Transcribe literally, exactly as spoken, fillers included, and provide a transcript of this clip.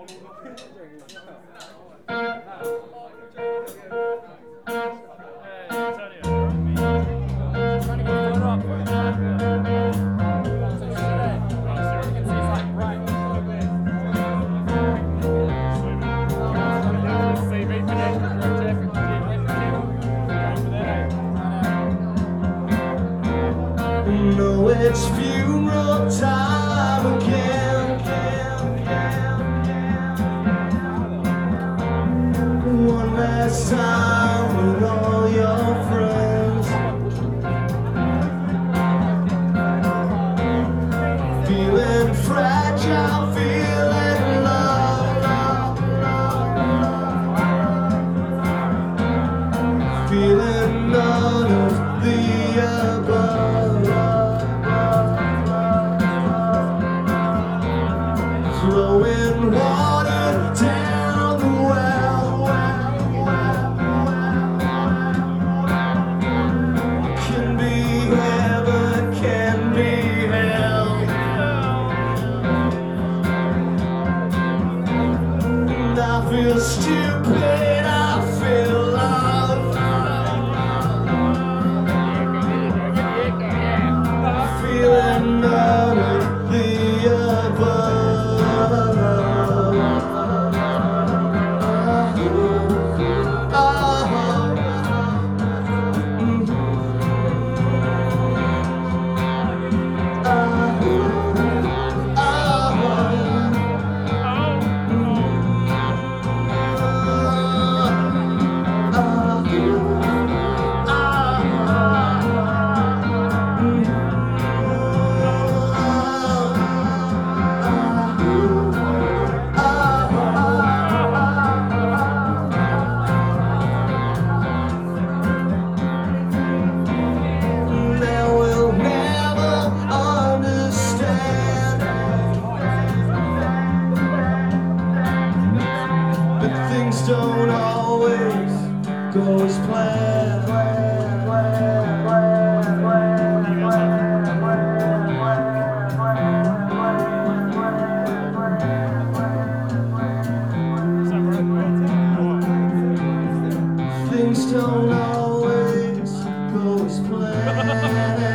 No, it's funeral time again. One last time with all your friends. Feeling fragile, feeling low. Feeling none of the above. Throwing water down the well. Can be heaven, can be hell. And I feel stupid, I feel love. Feeling none of the above. Things don't always go as planned. Things don't always go as planned.